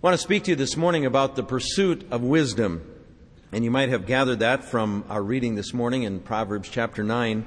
I want to speak to you this morning about the pursuit of wisdom. And you might have gathered that from our reading this morning in Proverbs chapter 9.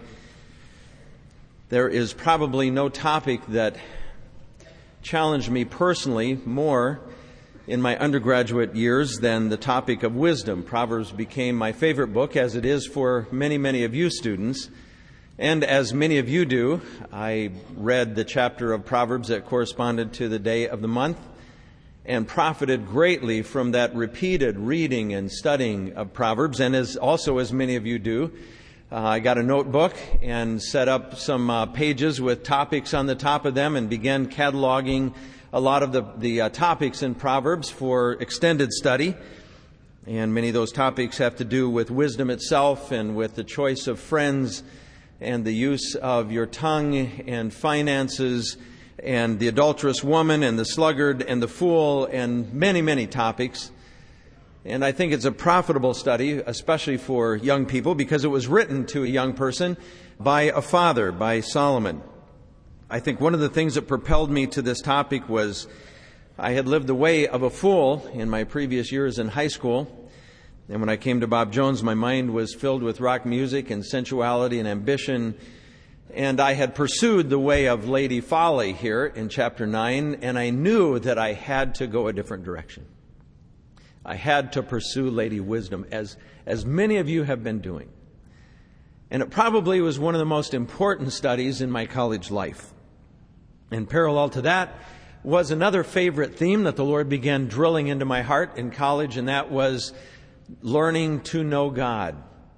There is probably no topic that challenged me personally more in my undergraduate years than the topic of wisdom. Proverbs became my favorite book, as it is for many, many of you students. And as many of you do, I read the chapter of Proverbs that corresponded to the day of the month and profited greatly from that repeated reading and studying of Proverbs. And as many of you do, I got a notebook and set up some pages with topics on the top of them and began cataloging a lot of the topics in Proverbs for extended study. And many of those topics have to do with wisdom itself and with the choice of friends and the use of your tongue and finances and the adulterous woman and the sluggard and the fool and many, many topics. And I think it's a profitable study, especially for young people, because it was written to a young person by a father, by Solomon. I think one of the things that propelled me to this topic was I had lived the way of a fool in my previous years in high school. And when I came to Bob Jones, my mind was filled with rock music and sensuality and ambition. And I had pursued the way of Lady Folly here in chapter 9, and I knew that I had to go a different direction. I had to pursue Lady Wisdom, as many of you have been doing. And it probably was one of the most important studies in my college life. And parallel to that was another favorite theme that the Lord began drilling into my heart in college, and that was learning to know God.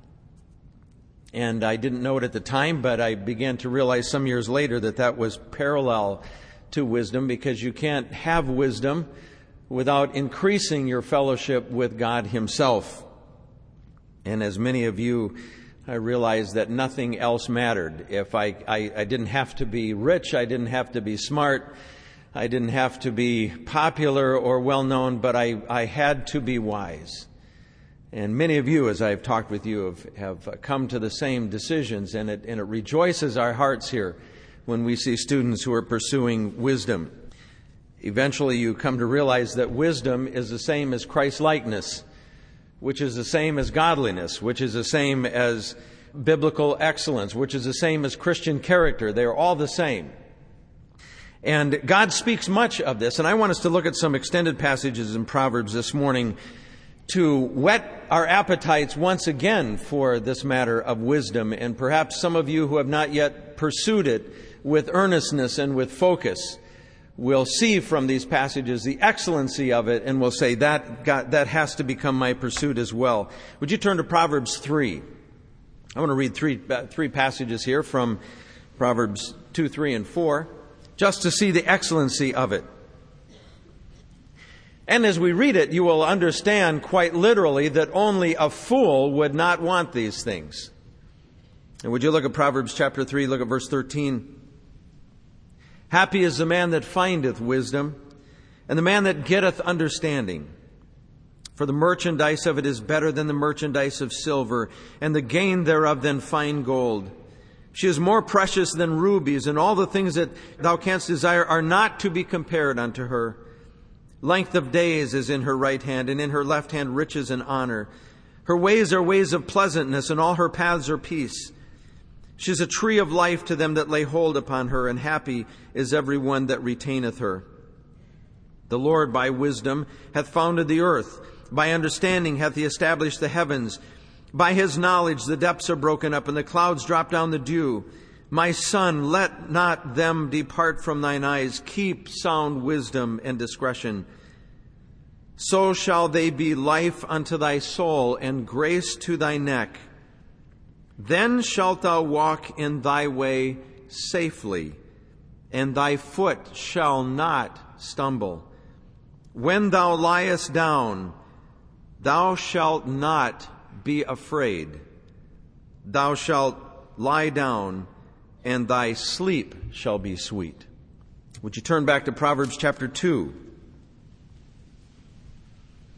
And I didn't know it at the time, but I began to realize some years later that that was parallel to wisdom, because you can't have wisdom without increasing your fellowship with God Himself. And as many of you, I realized that nothing else mattered. If I didn't have to be rich, I didn't have to be smart, I didn't have to be popular or well-known, but I had to be wise. And many of you, as I've talked with you, have come to the same decisions, and it rejoices our hearts here when we see students who are pursuing wisdom. Eventually you come to realize that wisdom is the same as Christ-likeness, which is the same as godliness, which is the same as biblical excellence, which is the same as Christian character. They are all the same. And God speaks much of this, and I want us to look at some extended passages in Proverbs this morning to whet our appetites once again for this matter of wisdom. And perhaps some of you who have not yet pursued it with earnestness and with focus will see from these passages the excellency of it and will say, that has to become my pursuit as well. Would you turn to Proverbs 3? I want to read three passages here from Proverbs 2, 3, and 4, just to see the excellency of it. And as we read it, you will understand quite literally that only a fool would not want these things. And would you look at Proverbs chapter 3, look at verse 13. Happy is the man that findeth wisdom, and the man that getteth understanding. For the merchandise of it is better than the merchandise of silver, and the gain thereof than fine gold. She is more precious than rubies, and all the things that thou canst desire are not to be compared unto her. Length of days is in her right hand, and in her left hand riches and honor. Her ways are ways of pleasantness, and all her paths are peace. She is a tree of life to them that lay hold upon her, and happy is every one that retaineth her. The Lord by wisdom hath founded the earth. By understanding hath He established the heavens. By His knowledge the depths are broken up, and the clouds drop down the dew. My son, let not them depart from thine eyes. Keep sound wisdom and discretion. So shall they be life unto thy soul, and grace to thy neck. Then shalt thou walk in thy way safely, and thy foot shall not stumble. When thou liest down, thou shalt not be afraid. Thou shalt lie down, and thy sleep shall be sweet. Would you turn back to Proverbs chapter 2?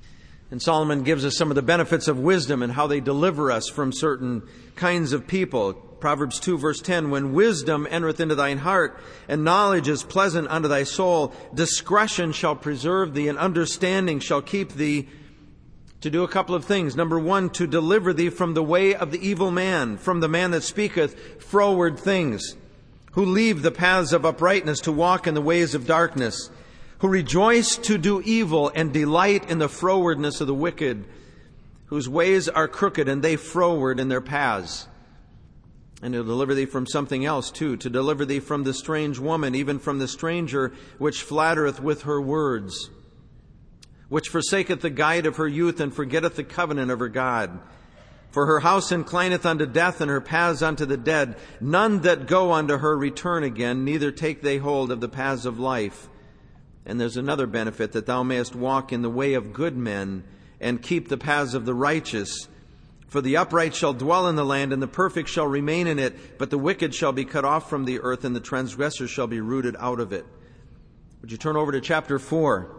And Solomon gives us some of the benefits of wisdom and how they deliver us from certain kinds of people. Proverbs 2 verse 10, when wisdom entereth into thine heart, and knowledge is pleasant unto thy soul, discretion shall preserve thee, and understanding shall keep thee, to do a couple of things. Number one, to deliver thee from the way of the evil man, from the man that speaketh froward things, who leave the paths of uprightness to walk in the ways of darkness, who rejoice to do evil and delight in the frowardness of the wicked, whose ways are crooked and they froward in their paths. And to deliver thee from something else too, to deliver thee from the strange woman, even from the stranger which flattereth with her words, which forsaketh the guide of her youth and forgetteth the covenant of her God. For her house inclineth unto death, and her paths unto the dead. None that go unto her return again, neither take they hold of the paths of life. And there's another benefit, that thou mayest walk in the way of good men, and keep the paths of the righteous. For the upright shall dwell in the land, and the perfect shall remain in it, but the wicked shall be cut off from the earth, and the transgressors shall be rooted out of it. Would you turn over to chapter 4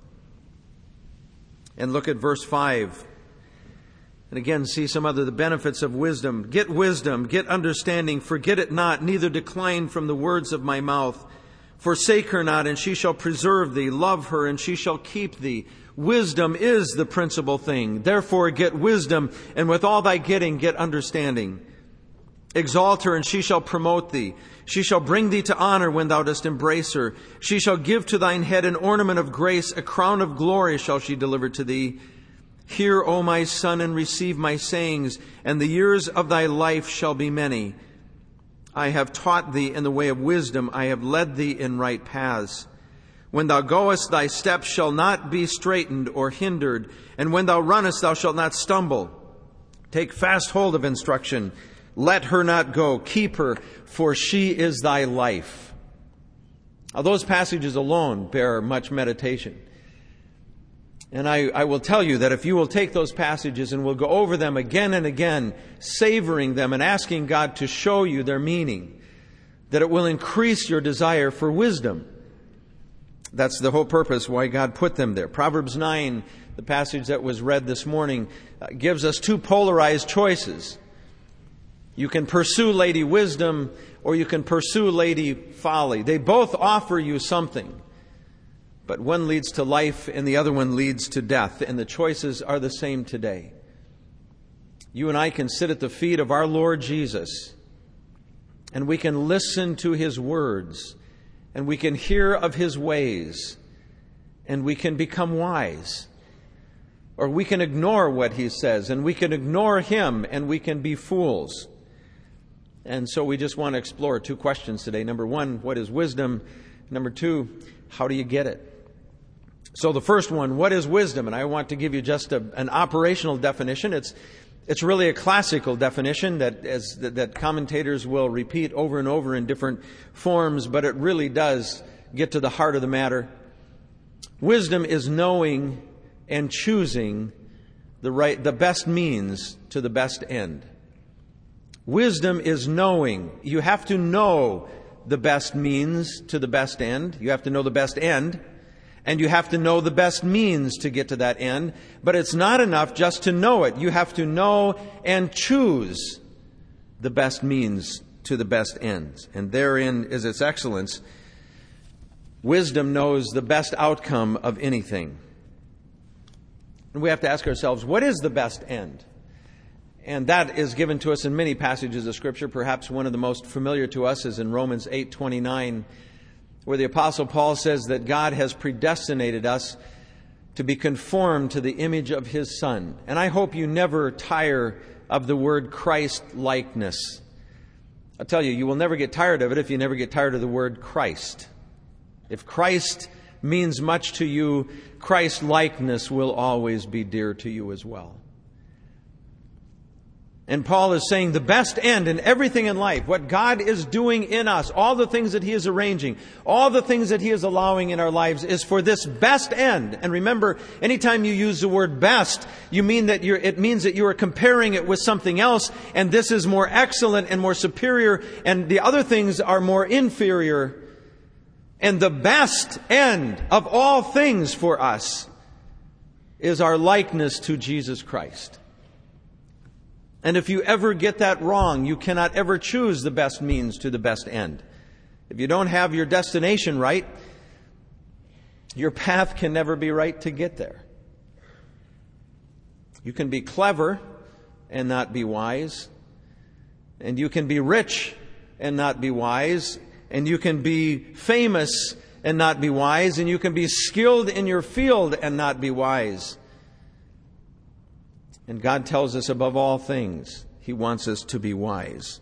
and look at verse 5. And again, see some other the benefits of wisdom. Get wisdom, get understanding, forget it not, neither decline from the words of my mouth. Forsake her not, and she shall preserve thee. Love her, and she shall keep thee. Wisdom is the principal thing. Therefore get wisdom, and with all thy getting, get understanding. Exalt her, and she shall promote thee. She shall bring thee to honor when thou dost embrace her. She shall give to thine head an ornament of grace, a crown of glory shall she deliver to thee. Hear, O my son, and receive my sayings, and the years of thy life shall be many. I have taught thee in the way of wisdom, I have led thee in right paths. When thou goest, thy steps shall not be straitened or hindered, and when thou runnest, thou shalt not stumble. Take fast hold of instruction. Let her not go. Keep her, for she is thy life. Now, those passages alone bear much meditation. And I will tell you that if you will take those passages and will go over them again and again, savoring them and asking God to show you their meaning, that it will increase your desire for wisdom. That's the whole purpose why God put them there. Proverbs 9, the passage that was read this morning, gives us two polarized choices. You can pursue Lady Wisdom, or you can pursue Lady Folly. They both offer you something. But one leads to life and the other one leads to death. And the choices are the same today. You and I can sit at the feet of our Lord Jesus, and we can listen to His words, and we can hear of His ways, and we can become wise. Or we can ignore what He says, and we can ignore Him, and we can be fools. And so we just want to explore two questions today. Number one, what is wisdom? Number two, how do you get it? So the first one, what is wisdom? And I want to give you just an operational definition. It's really a classical definition that commentators will repeat over and over in different forms, but it really does get to the heart of the matter. Wisdom is knowing and choosing the best means to the best end. Wisdom is knowing. You have to know the best means to the best end. You have to know the best end. And you have to know the best means to get to that end. But it's not enough just to know it. You have to know and choose the best means to the best ends. And therein is its excellence. Wisdom knows the best outcome of anything. And we have to ask ourselves, what is the best end? And that is given to us in many passages of Scripture. Perhaps one of the most familiar to us is in Romans 8:29, where the Apostle Paul says that God has predestinated us to be conformed to the image of His Son. And I hope you never tire of the word Christ-likeness. I'll tell you, you will never get tired of it if you never get tired of the word Christ. If Christ means much to you, Christ-likeness will always be dear to you as well. And Paul is saying the best end in everything in life, what God is doing in us, all the things that He is arranging, all the things that He is allowing in our lives is for this best end. And remember, anytime you use the word best, it means that you are comparing it with something else, and this is more excellent and more superior, and the other things are more inferior. And the best end of all things for us is our likeness to Jesus Christ. And if you ever get that wrong, you cannot ever choose the best means to the best end. If you don't have your destination right, your path can never be right to get there. You can be clever and not be wise. And you can be rich and not be wise. And you can be famous and not be wise. And you can be skilled in your field and not be wise. And God tells us above all things, He wants us to be wise.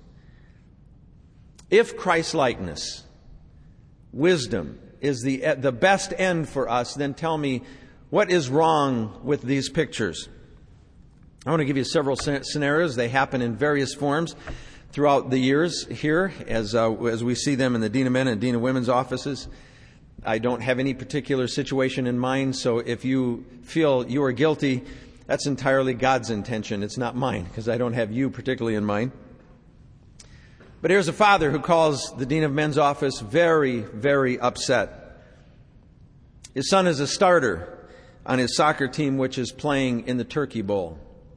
If Christ-likeness, wisdom, is the best end for us, then tell me, what is wrong with these pictures? I want to give you several scenarios. They happen in various forms throughout the years here as we see them in the Dean of Men and Dean of Women's offices. I don't have any particular situation in mind, so if you feel you are guilty, that's entirely God's intention. It's not mine, because I don't have you particularly in mind. But here's a father who calls the Dean of Men's office very, very upset. His son is a starter on his soccer team, which is playing in the Turkey Bowl.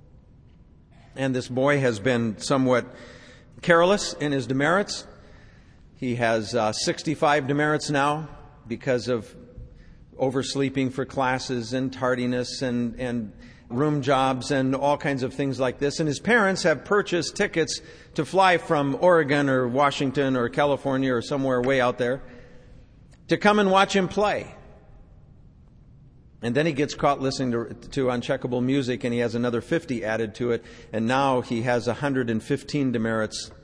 And this boy has been somewhat careless in his demerits. He has 65 demerits now because of oversleeping for classes and tardiness and room jobs and all kinds of things like this. And his parents have purchased tickets to fly from Oregon or Washington or California or somewhere way out there to come and watch him play. And then he gets caught listening to uncheckable music, and he has another 50 added to it. And now he has 115 demerits.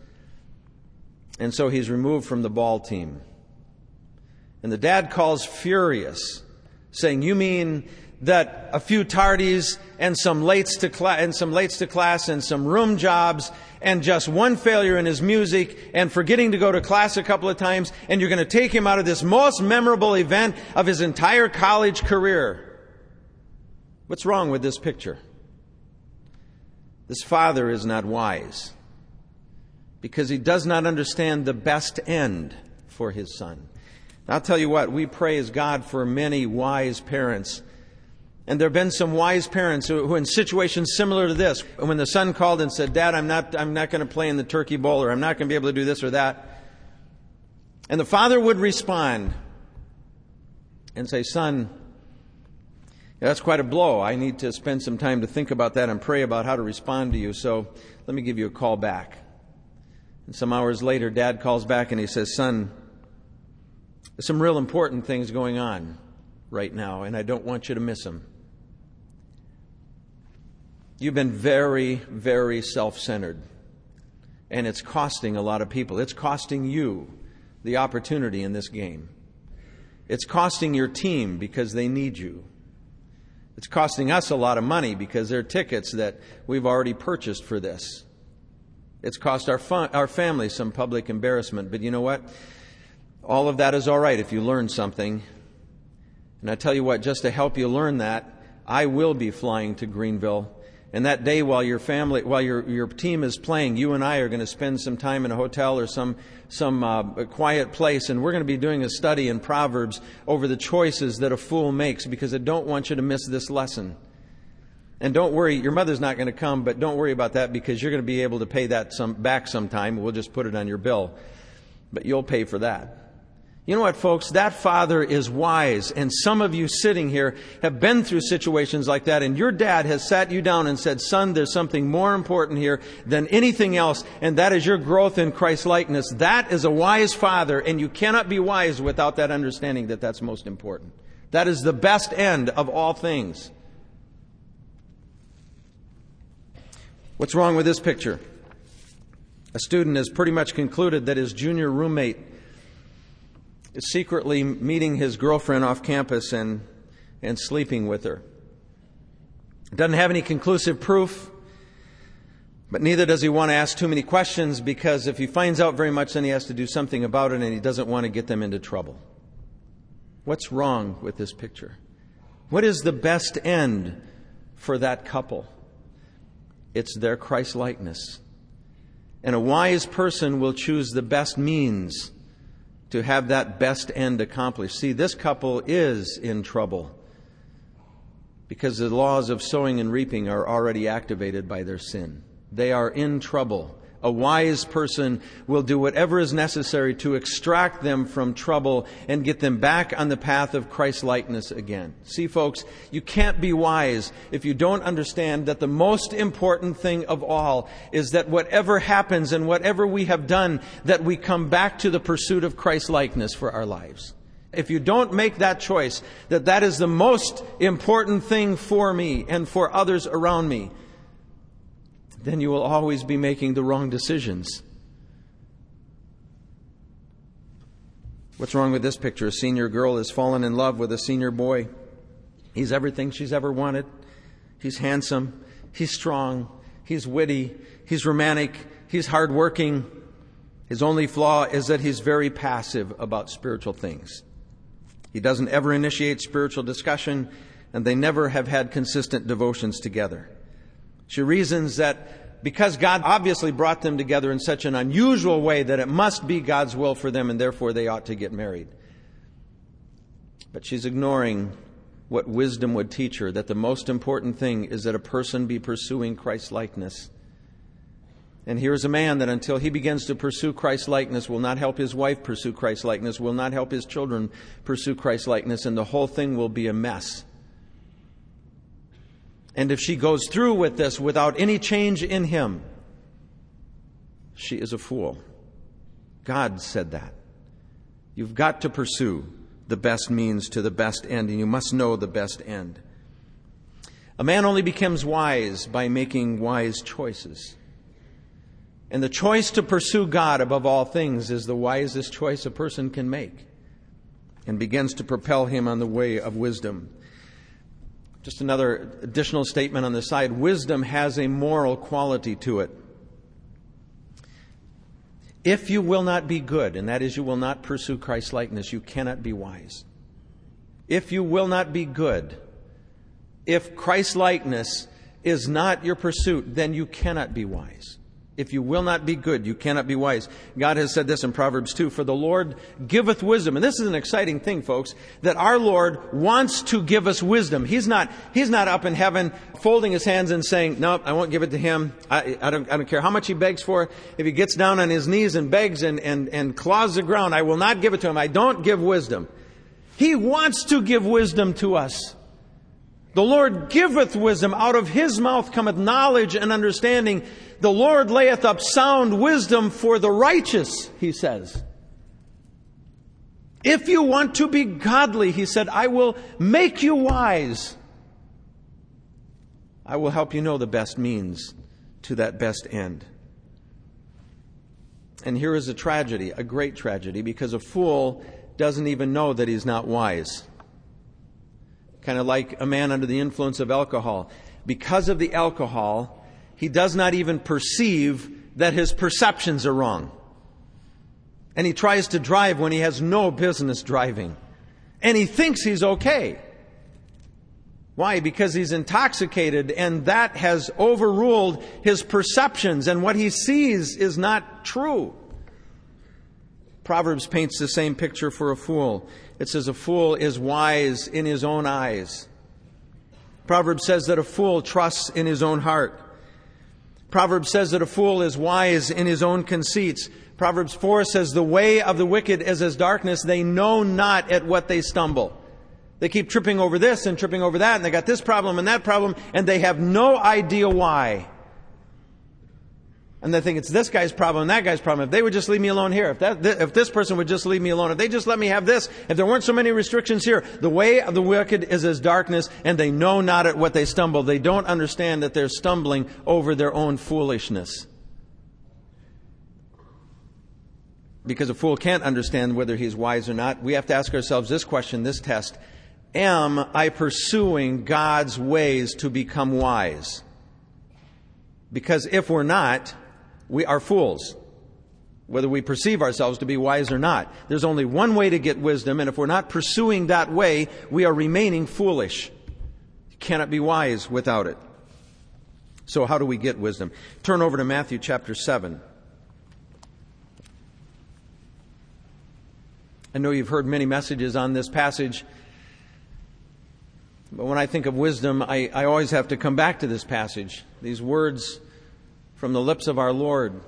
And so he's removed from the ball team. And the dad calls furious, saying, "You mean that a few tardies and some lates to class and some room jobs and just one failure in his music and forgetting to go to class a couple of times, and you're going to take him out of this most memorable event of his entire college career?" What's wrong with this picture? This father is not wise because he does not understand the best end for his son. And I'll tell you what, we praise God for many wise parents. And there have been some wise parents who in situations similar to this, when the son called and said, "Dad, I'm not going to play in the Turkey Bowl, or I'm not going to be able to do this or that." And the father would respond and say, "Son, that's quite a blow. I need to spend some time to think about that and pray about how to respond to you. So let me give you a call back." And some hours later, Dad calls back and he says, "Son, there's some real important things going on right now, and I don't want you to miss them. You've been very, very self-centered, and it's costing a lot of people. It's costing you the opportunity in this game. It's costing your team because they need you. It's costing us a lot of money because there are tickets that we've already purchased for this. It's cost our family some public embarrassment. But you know what? All of that is all right if you learn something. And I tell you what, just to help you learn that, I will be flying to Greenville. And that day while your team is playing, you and I are going to spend some time in a hotel or some quiet place, and we're going to be doing a study in Proverbs over the choices that a fool makes, because I don't want you to miss this lesson. And don't worry, your mother's not going to come, but don't worry about that, because you're going to be able to pay that back sometime. We'll just put it on your bill. But you'll pay for that. You know what, folks? That father is wise. And some of you sitting here have been through situations like that. And your dad has sat you down and said, "Son, there's something more important here than anything else. And that is your growth in Christ-likeness." That is a wise father. And you cannot be wise without that understanding that that's most important. That is the best end of all things. What's wrong with this picture? A student has pretty much concluded that his junior roommate is secretly meeting his girlfriend off campus and sleeping with her. Doesn't have any conclusive proof, but neither does he want to ask too many questions, because if he finds out very much, then he has to do something about it, and he doesn't want to get them into trouble. What's wrong with this picture? What is the best end for that couple? It's their Christ-likeness. And a wise person will choose the best means to have that best end accomplished. See, this couple is in trouble. because the laws of sowing and reaping are already activated by their sin. They are in trouble. A wise person will do whatever is necessary to extract them from trouble and get them back on the path of Christ-likeness again. See, folks, you can't be wise if you don't understand that the most important thing of all is that whatever happens and whatever we have done, that we come back to the pursuit of Christ-likeness for our lives. If you don't make that choice, that is the most important thing for me and for others around me, then you will always be making the wrong decisions. What's wrong with this picture? A senior girl has fallen in love with a senior boy. He's everything she's ever wanted. He's handsome. He's strong. He's witty. He's romantic. He's hardworking. His only flaw is that he's very passive about spiritual things. He doesn't ever initiate spiritual discussion, and they never have had consistent devotions together. She reasons that because God obviously brought them together in such an unusual way that it must be God's will for them and therefore they ought to get married. But she's ignoring what wisdom would teach her, that the most important thing is that a person be pursuing Christ-likeness. And here's a man that until he begins to pursue Christ-likeness will not help his wife pursue Christ-likeness, will not help his children pursue Christ-likeness, and the whole thing will be a mess. And if she goes through with this without any change in him, she is a fool. God said that. You've got to pursue the best means to the best end, and you must know the best end. A man only becomes wise by making wise choices. And the choice to pursue God above all things is the wisest choice a person can make, and begins to propel him on the way of wisdom. Just another additional statement on the side. Wisdom has a moral quality to it. If you will not be good, and that is you will not pursue Christ-likeness, you cannot be wise. If you will not be good, if Christ-likeness is not your pursuit, then you cannot be wise. If you will not be good, you cannot be wise. God has said this in Proverbs 2, "For the Lord giveth wisdom." And this is an exciting thing, folks, that our Lord wants to give us wisdom. He's not up in heaven folding his hands and saying, "No, I won't give it to him. I don't care how much he begs for. If he gets down on his knees and begs and claws the ground, I will not give it to him. I don't give wisdom." He wants to give wisdom to us. The Lord giveth wisdom. Out of his mouth cometh knowledge and understanding. The Lord layeth up sound wisdom for the righteous, he says. If you want to be godly, he said, I will make you wise. I will help you know the best means to that best end. And here is a tragedy, a great tragedy, because a fool doesn't even know that he's not wise. Kind of like a man under the influence of alcohol. Because of the alcohol, he does not even perceive that his perceptions are wrong. And he tries to drive when he has no business driving. And he thinks he's okay. Why? Because he's intoxicated, and that has overruled his perceptions, and what he sees is not true. Proverbs paints the same picture for a fool. It says a fool is wise in his own eyes. Proverbs says that a fool trusts in his own heart. Proverbs says that a fool is wise in his own conceits. Proverbs 4 says the way of the wicked is as darkness. They know not at what they stumble. They keep tripping over this and tripping over that, and they got this problem and that problem, and they have no idea why. And they think it's this guy's problem and that guy's problem. If they would just leave me alone here, if this person would just leave me alone, if they just let me have this, if there weren't so many restrictions here, the way of the wicked is as darkness, and they know not at what they stumble. They don't understand that they're stumbling over their own foolishness. Because a fool can't understand whether he's wise or not. We have to ask ourselves this question, this test. Am I pursuing God's ways to become wise? Because if we're not, we are fools, whether we perceive ourselves to be wise or not. There's only one way to get wisdom, and if we're not pursuing that way, we are remaining foolish. You cannot be wise without it. So how do we get wisdom? Turn over to Matthew chapter 7. I know you've heard many messages on this passage. But when I think of wisdom, I always have to come back to this passage, these words from the lips of our Lord.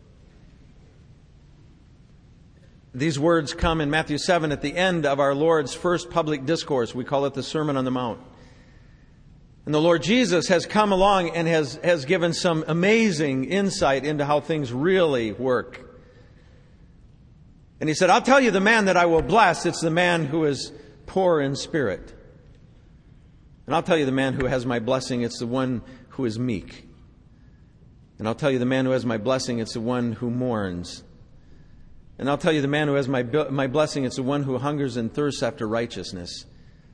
These words come in Matthew 7 at the end of our Lord's first public discourse. We call it the Sermon on the Mount. And the Lord Jesus has come along and has given some amazing insight into how things really work. And He said, I'll tell you the man that I will bless. It's the man who is poor in spirit. And I'll tell you the man who has my blessing. It's the one who is meek. And I'll tell you the man who has my blessing. It's the one who mourns. And I'll tell you the man who has my blessing. It's the one who hungers and thirsts after righteousness.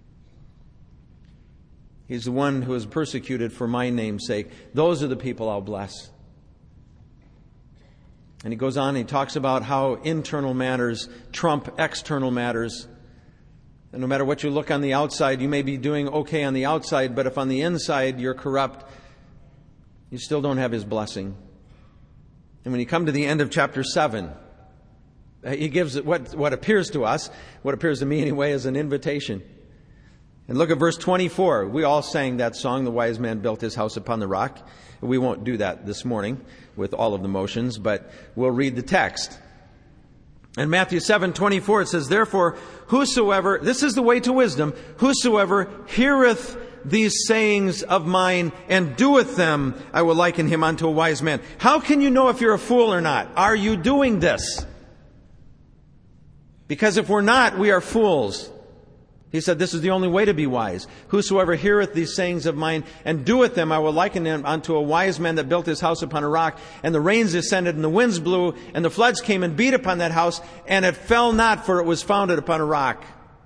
He's the one who is persecuted for my name's sake. Those are the people I'll bless. And He goes on and He talks about how internal matters trump external matters. And no matter what you look on the outside, you may be doing okay on the outside, but if on the inside you're corrupt, you still don't have His blessing. And when you come to the end of chapter 7, He gives what appears to us, what appears to me anyway, as an invitation. And look at verse 24. We all sang that song, The Wise Man Built His House Upon the Rock. We won't do that this morning with all of the motions, but we'll read the text. In Matthew 7:24 it says, Therefore, whosoever, this is the way to wisdom, whosoever heareth these sayings of mine and doeth them, I will liken him unto a wise man. How can you know if you're a fool or not? Are you doing this? Because if we're not, we are fools. He said, this is the only way to be wise. Whosoever heareth these sayings of mine and doeth them, I will liken him unto a wise man that built his house upon a rock. And the rains descended, and the winds blew, and the floods came and beat upon that house, and it fell not, for it was founded upon a rock.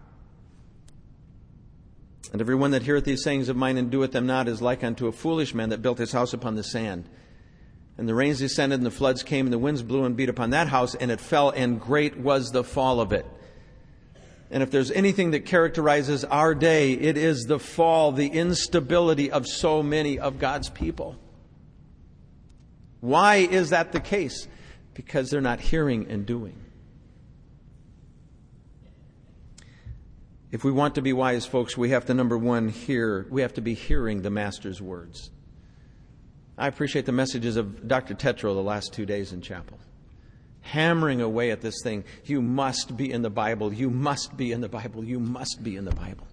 And every one that heareth these sayings of mine and doeth them not is like unto a foolish man that built his house upon the sand. And the rains descended, and the floods came, and the winds blew and beat upon that house, and it fell, and great was the fall of it. And if there's anything that characterizes our day, it is the fall, the instability of so many of God's people. Why is that the case? Because they're not hearing and doing. If we want to be wise, folks, we have to, number one, hear. We have to be hearing the Master's words. I appreciate the messages of Dr. Tetro the last 2 days in chapel. Hammering away at this thing. You must be in the Bible. You must be in the Bible. You must be in the Bible.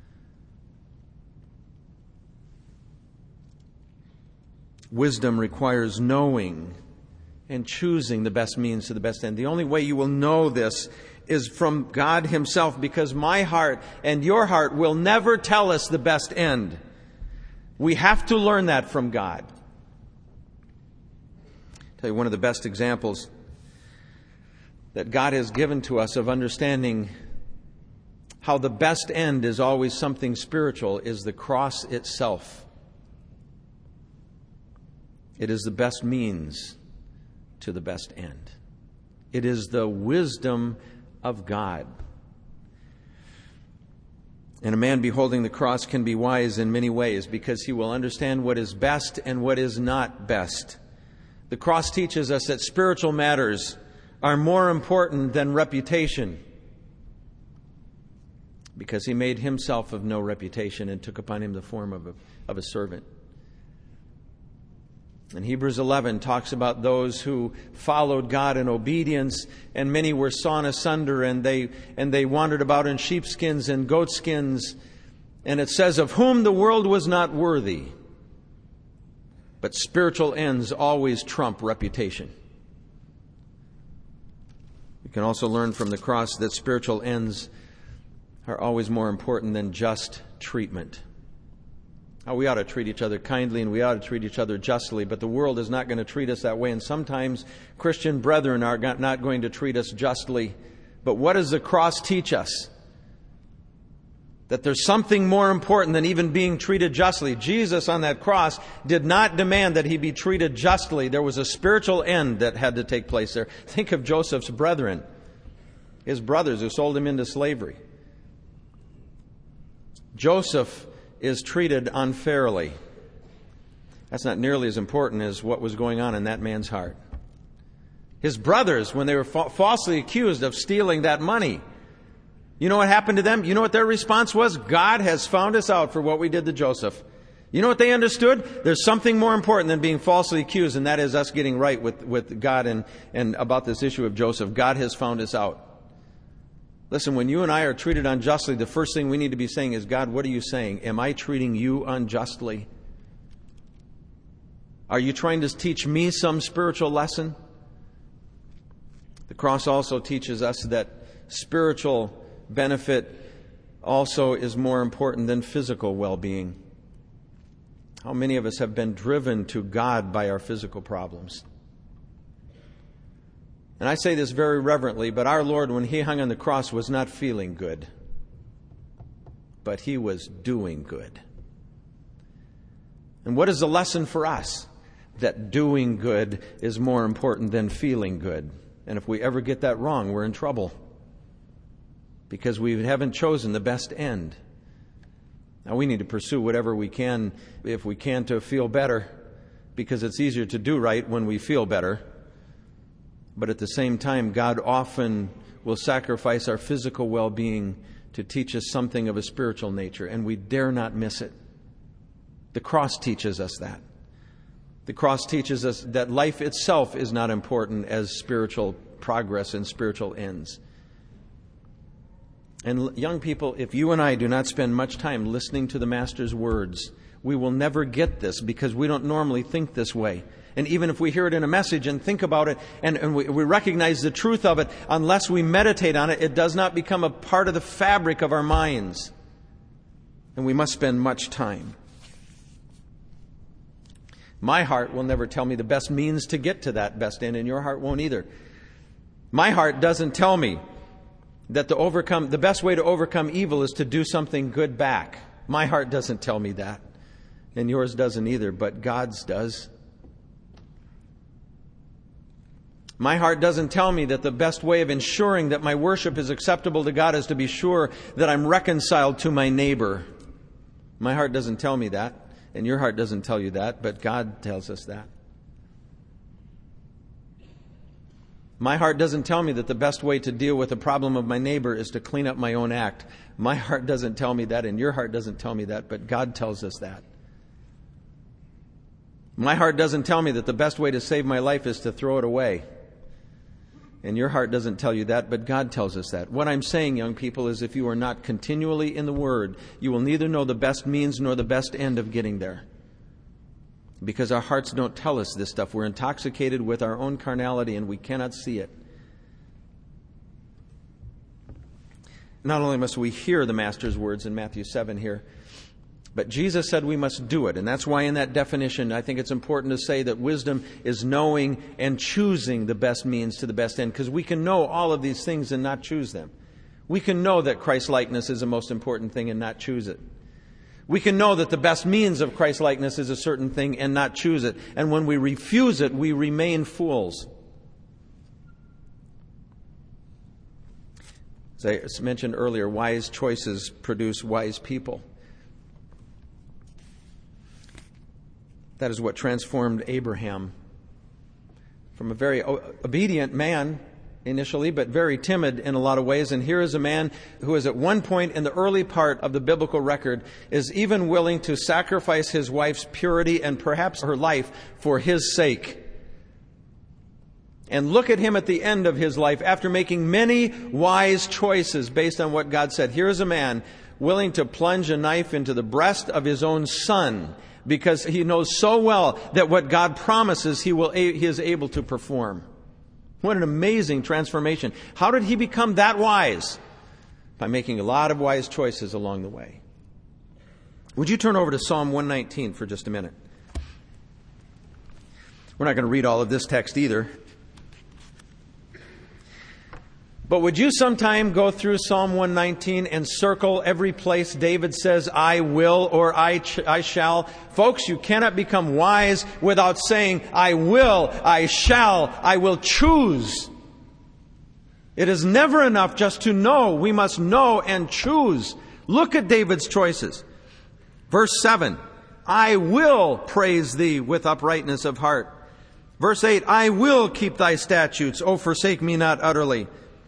Wisdom requires knowing and choosing the best means to the best end. The only way you will know this is from God Himself, because my heart and your heart will never tell us the best end. We have to learn that from God. I'll tell you one of the best examples that God has given to us of understanding how the best end is always something spiritual is the cross itself. It is the best means to the best end. It is the wisdom of God. And a man beholding the cross can be wise in many ways because he will understand what is best and what is not best. The cross teaches us that spiritual matters are more important than reputation, because He made Himself of no reputation and took upon Him the form of a servant. And Hebrews 11 talks about those who followed God in obedience, and many were sawn asunder, and they wandered about in sheepskins and goatskins. And it says, of whom the world was not worthy. But spiritual ends always trump reputation. We can also learn from the cross that spiritual ends are always more important than just treatment. Now, we ought to treat each other kindly and we ought to treat each other justly, but the world is not going to treat us that way. And sometimes Christian brethren are not going to treat us justly. But what does the cross teach us? That there's something more important than even being treated justly. Jesus on that cross did not demand that He be treated justly. There was a spiritual end that had to take place there. Think of Joseph's brethren, his brothers who sold him into slavery. Joseph is treated unfairly. That's not nearly as important as what was going on in that man's heart. His brothers, when they were falsely accused of stealing that money, You know what happened to them? You know what their response was? God has found us out for what we did to Joseph. You know what they understood? There's something more important than being falsely accused, and that is us getting right with God and about this issue of Joseph. God has found us out. Listen, when you and I are treated unjustly, the first thing we need to be saying is, God, what are you saying? Am I treating you unjustly? Are you trying to teach me some spiritual lesson? The cross also teaches us that spiritual benefit also is more important than physical well-being. How many of us have been driven to God by our physical problems? And I say this very reverently, but our Lord, when He hung on the cross, was not feeling good, but He was doing good. And what is the lesson for us? That doing good is more important than feeling good. And if we ever get that wrong, we're in trouble, because we haven't chosen the best end. Now, we need to pursue whatever we can, if we can, to feel better, because it's easier to do right when we feel better. But at the same time, God often will sacrifice our physical well-being to teach us something of a spiritual nature, and we dare not miss it. The cross teaches us that. The cross teaches us that life itself is not important as spiritual progress and spiritual ends. And young people, if you and I do not spend much time listening to the Master's words, we will never get this, because we don't normally think this way. And even if we hear it in a message and think about it and we recognize the truth of it, unless we meditate on it, it does not become a part of the fabric of our minds. And we must spend much time. My heart will never tell me the best means to get to that best end, and your heart won't either. My heart doesn't tell me that the best way to overcome evil is to do something good back. My heart doesn't tell me that, and yours doesn't either, but God's does. My heart doesn't tell me that the best way of ensuring that my worship is acceptable to God is to be sure that I'm reconciled to my neighbor. My heart doesn't tell me that, and your heart doesn't tell you that, but God tells us that. My heart doesn't tell me that the best way to deal with the problem of my neighbor is to clean up my own act. My heart doesn't tell me that, and your heart doesn't tell me that, but God tells us that. My heart doesn't tell me that the best way to save my life is to throw it away. And your heart doesn't tell you that, but God tells us that. What I'm saying, young people, is if you are not continually in the Word, you will neither know the best means nor the best end of getting there. Because our hearts don't tell us this stuff. We're intoxicated with our own carnality, and we cannot see it. Not only must we hear the Master's words in Matthew 7 here, but Jesus said we must do it. And that's why in that definition, I think it's important to say that wisdom is knowing and choosing the best means to the best end. Because we can know all of these things and not choose them. We can know that Christ-likeness is the most important thing and not choose it. We can know that the best means of Christ-likeness is a certain thing and not choose it. And when we refuse it, we remain fools. As I mentioned earlier, wise choices produce wise people. That is what transformed Abraham from a very obedient man initially, but very timid in a lot of ways. And here is a man who is at one point in the early part of the biblical record is even willing to sacrifice his wife's purity and perhaps her life for his sake. And look at him at the end of his life after making many wise choices based on what God said. Here is a man willing to plunge a knife into the breast of his own son because he knows so well that what God promises he is able to perform. What an amazing transformation. How did he become that wise? By making a lot of wise choices along the way. Would you turn over to Psalm 119 for just a minute? We're not going to read all of this text either. But would you sometime go through Psalm 119 and circle every place David says, I will or I shall? Folks, you cannot become wise without saying, I will, I shall, I will choose. It is never enough just to know. We must know and choose. Look at David's choices. Verse 7, I will praise thee with uprightness of heart. Verse 8, I will keep thy statutes, O forsake me not utterly.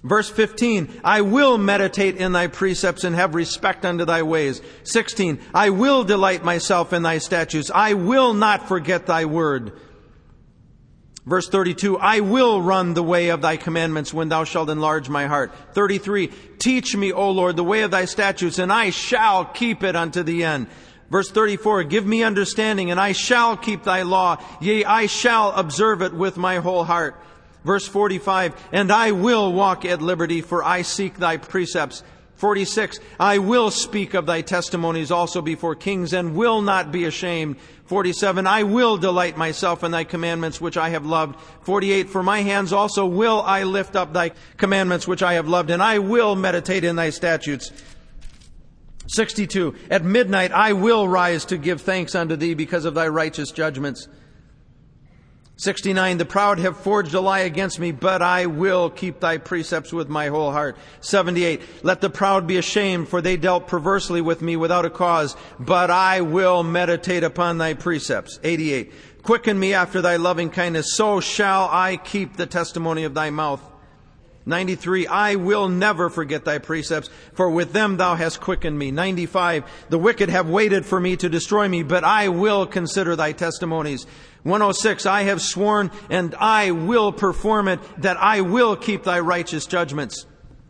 Verse 15, I will meditate in thy precepts and have respect unto thy ways. 16, I will delight myself in thy statutes. I will not forget thy word. Verse 32, I will run the way of thy commandments when thou shalt enlarge my heart. 33, teach me, O Lord, the way of thy statutes, and I shall keep it unto the end. Verse 34, give me understanding, and I shall keep thy law. Yea, I shall observe it with my whole heart. Verse 45, and I will walk at liberty, for I seek thy precepts. 46, I will speak of thy testimonies also before kings, and will not be ashamed. 47, I will delight myself in thy commandments which I have loved. 48, for my hands also will I lift up thy commandments which I have loved, and I will meditate in thy statutes. 62, at midnight I will rise to give thanks unto thee because of thy righteous judgments. 69, the proud have forged a lie against me, but I will keep thy precepts with my whole heart. 78, let the proud be ashamed, for they dealt perversely with me without a cause, but I will meditate upon thy precepts. 88, quicken me after thy loving kindness, so shall I keep the testimony of thy mouth. 93, I will never forget thy precepts, for with them thou hast quickened me. 95, the wicked have waited for me to destroy me, but I will consider thy testimonies. 106, I have sworn, and I will perform it, that I will keep thy righteous judgments.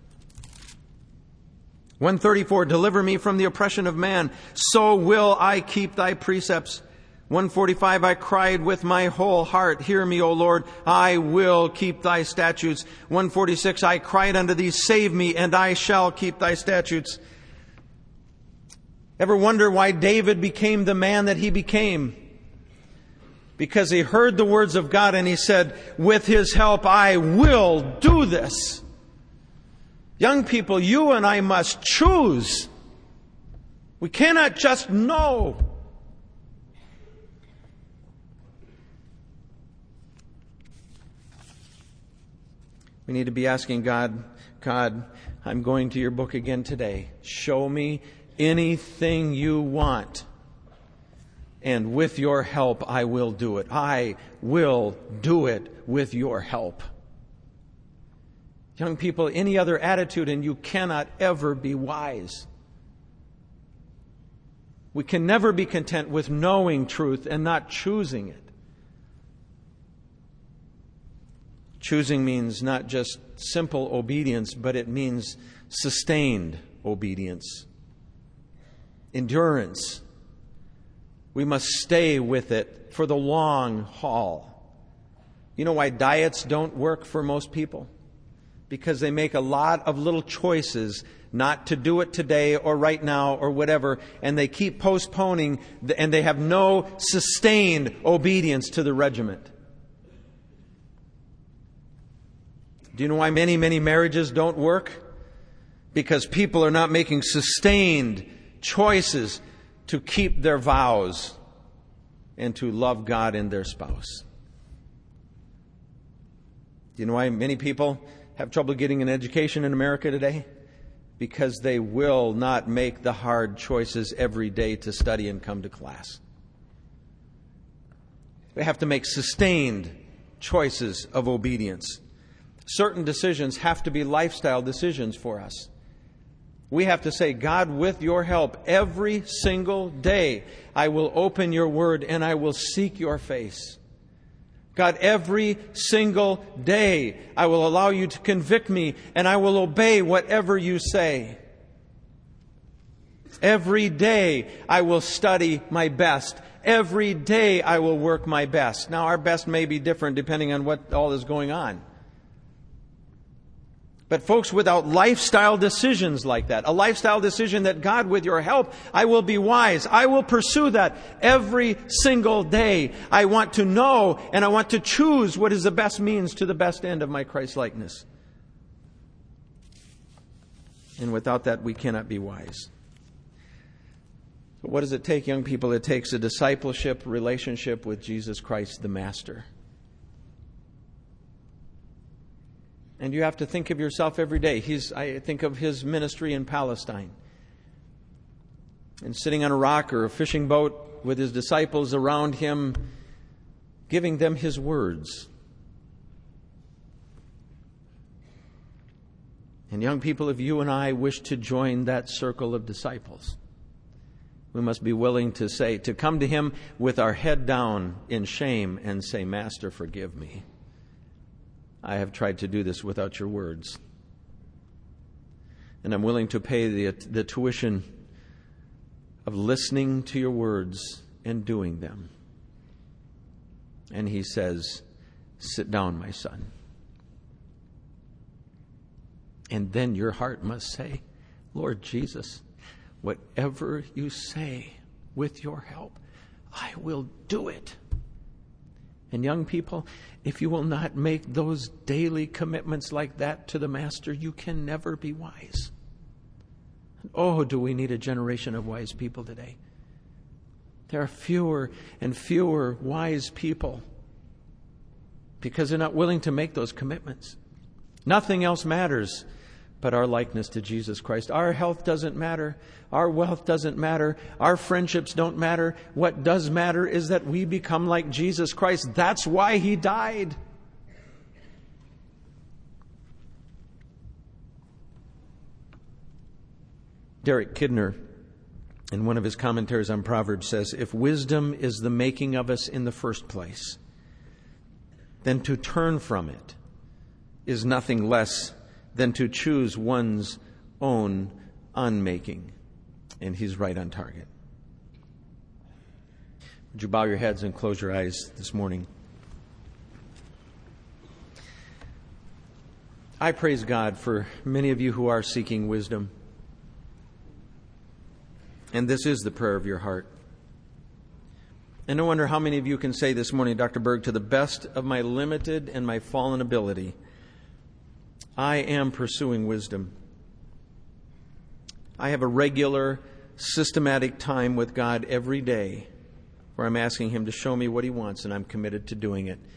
134, deliver me from the oppression of man, so will I keep thy precepts. 145, I cried with my whole heart, hear me, O Lord, I will keep thy statutes. 146, I cried unto thee, save me, and I shall keep thy statutes. Ever wonder why David became the man that he became? Because he heard the words of God and he said, with his help I will do this. Young people, you and I must choose. We cannot just know. We need to be asking God, I'm going to your book again today. Show me anything you want. And with your help, I will do it. I will do it with your help. Young people, any other attitude and you cannot ever be wise. We can never be content with knowing truth and not choosing it. Choosing means not just simple obedience, but it means sustained obedience. Endurance. We must stay with it for the long haul. You know why diets don't work for most people? Because they make a lot of little choices not to do it today or right now or whatever, and they keep postponing, and they have no sustained obedience to the regiment. Do you know why many marriages don't work? Because people are not making sustained choices to keep their vows and to love God and their spouse. Do you know why many people have trouble getting an education in America today? Because they will not make the hard choices every day to study and come to class. They have to make sustained choices of obedience. Certain decisions have to be lifestyle decisions for us. We have to say, God, with your help, every single day, I will open your word and I will seek your face. God, every single day, I will allow you to convict me and I will obey whatever you say. Every day, I will study my best. Every day, I will work my best. Now, our best may be different depending on what all is going on. But folks, without lifestyle decisions like that, a lifestyle decision that God, with your help, I will be wise. I will pursue that every single day. I want to know and I want to choose what is the best means to the best end of my Christ-likeness. And without that, we cannot be wise. But what does it take, young people? It takes a discipleship relationship with Jesus Christ, the Master. And you have to think of yourself every day. I think of his ministry in Palestine. And sitting on a rock or a fishing boat with his disciples around him, giving them his words. And young people, if you and I wish to join that circle of disciples, we must be willing to come to Him with our head down in shame and say, Master, forgive me. I have tried to do this without your words. And I'm willing to pay the tuition of listening to your words and doing them. And He says, sit down, my son. And then your heart must say, Lord Jesus, whatever you say, with your help, I will do it. And young people, if you will not make those daily commitments like that to the Master, you can never be wise. Oh, do we need a generation of wise people today? There are fewer and fewer wise people because they're not willing to make those commitments. Nothing else matters but our likeness to Jesus Christ. Our health doesn't matter. Our wealth doesn't matter. Our friendships don't matter. What does matter is that we become like Jesus Christ. That's why He died. Derek Kidner, in one of his commentaries on Proverbs, says, if wisdom is the making of us in the first place, then to turn from it is nothing less than to choose one's own unmaking. And he's right on target. Would you bow your heads and close your eyes this morning? I praise God for many of you who are seeking wisdom. And this is the prayer of your heart. And no wonder how many of you can say this morning, Dr. Berg, to the best of my limited and my fallen ability, I am pursuing wisdom. I have a regular, systematic time with God every day where I'm asking Him to show me what He wants, and I'm committed to doing it.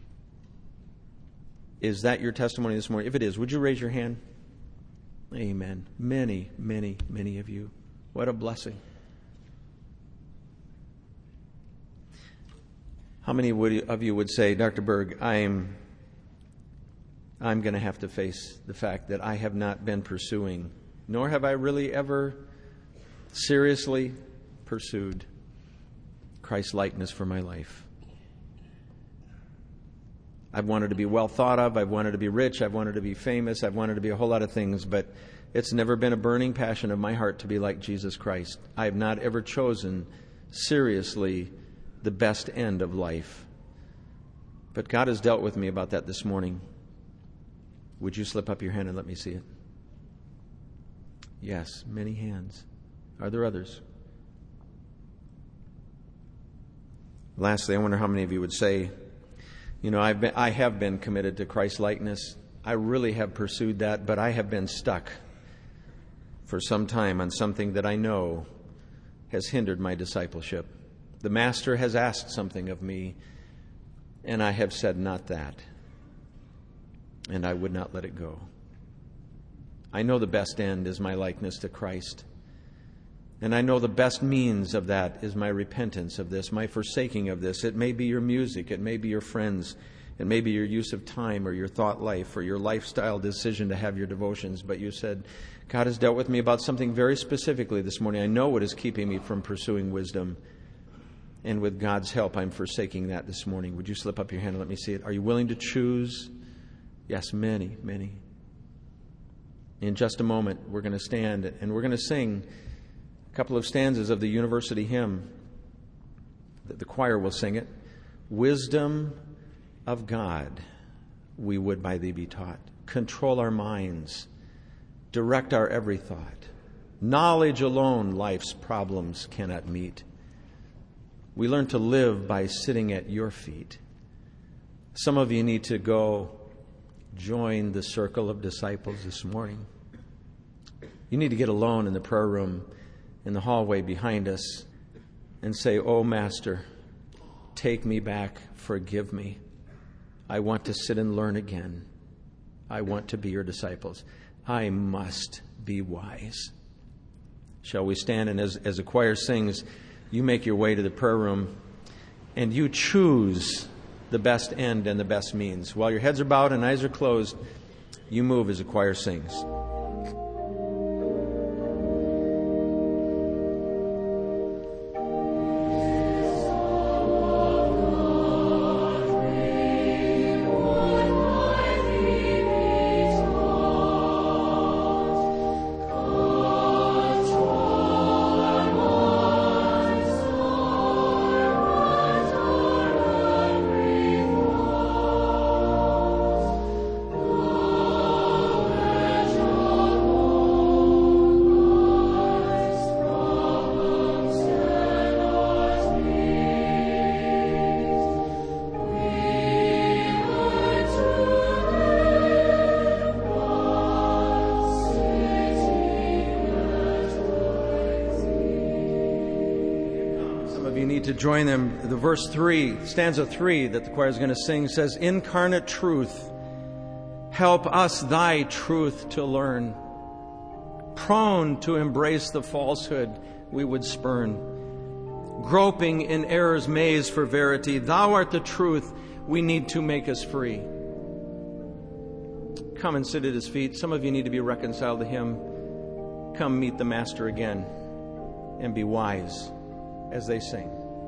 Is that your testimony this morning? If it is, would you raise your hand? Amen. Many, many, many of you. What a blessing. How many of you would say, Dr. Berg, I'm going to have to face the fact that I have not been pursuing, nor have I really ever seriously pursued Christ's likeness for my life. I've wanted to be well thought of, I've wanted to be rich, I've wanted to be famous, I've wanted to be a whole lot of things, but it's never been a burning passion of my heart to be like Jesus Christ. I have not ever chosen seriously the best end of life. But God has dealt with me about that this morning. Would you slip up your hand and let me see it? Yes, many hands. Are there others? Lastly, I wonder how many of you would say, I have been committed to Christ likeness. I really have pursued that, but I have been stuck for some time on something that I know has hindered my discipleship. The Master has asked something of me, and I have said, not that. And I would not let it go. I know the best end is my likeness to Christ. And I know the best means of that is my repentance of this, my forsaking of this. It may be your music, it may be your friends, it may be your use of time or your thought life or your lifestyle decision to have your devotions. But you said, God has dealt with me about something very specifically this morning. I know what is keeping me from pursuing wisdom. And with God's help, I'm forsaking that this morning. Would you slip up your hand and let me see it? Are you willing to choose? Yes, many, many. In just a moment, we're going to stand and we're going to sing a couple of stanzas of the university hymn. The choir will sing it. Wisdom of God, we would by Thee be taught. Control our minds. Direct our every thought. Knowledge alone life's problems cannot meet. We learn to live by sitting at Your feet. Some of you need to go join the circle of disciples this morning. You need to get alone in the prayer room in the hallway behind us and say, "Oh, Master, take me back, forgive me. I want to sit and learn again. I want to be Your disciples. I must be wise." Shall we stand, and as the choir sings, you make your way to the prayer room and you choose the best end and the best means. While your heads are bowed and eyes are closed, You move as the choir sings. To join them, the verse 3, stanza 3 that the choir is going to sing says, "Incarnate truth, help us thy truth to learn. Prone to embrace the falsehood we would spurn. Groping in error's maze for verity, thou art the truth we need to make us free." Come and sit at his feet. Some of you need to be reconciled to him. Come meet the Master again and be wise as they sing.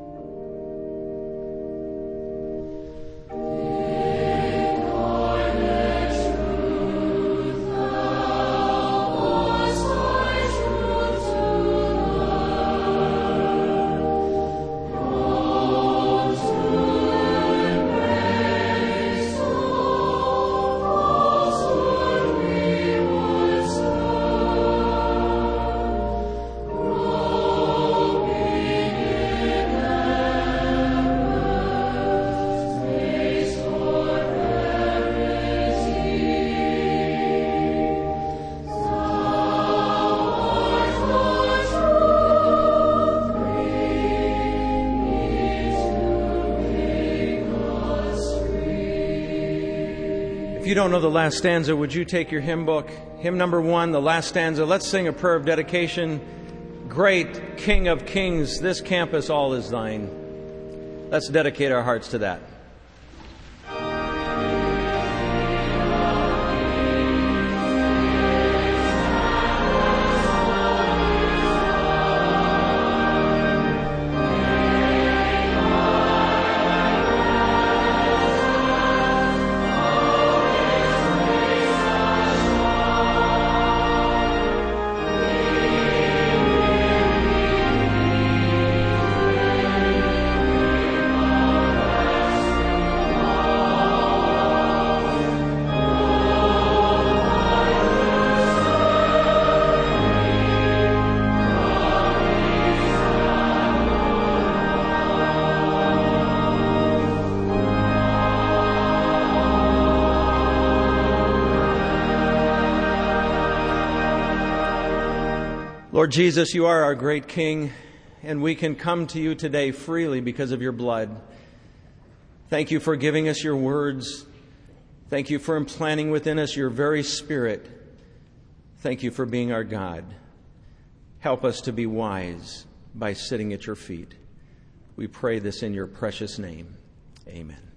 If you don't know the last stanza, would you take your hymn book, hymn number 1, the last stanza. Let's sing a prayer of dedication. Great King of Kings, this campus all is thine. Let's dedicate our hearts to that. Lord Jesus, you are our great King, and we can come to you today freely because of your blood. Thank you for giving us your words. Thank you for implanting within us your very Spirit. Thank you for being our God. Help us to be wise by sitting at your feet. We pray this in your precious name. Amen.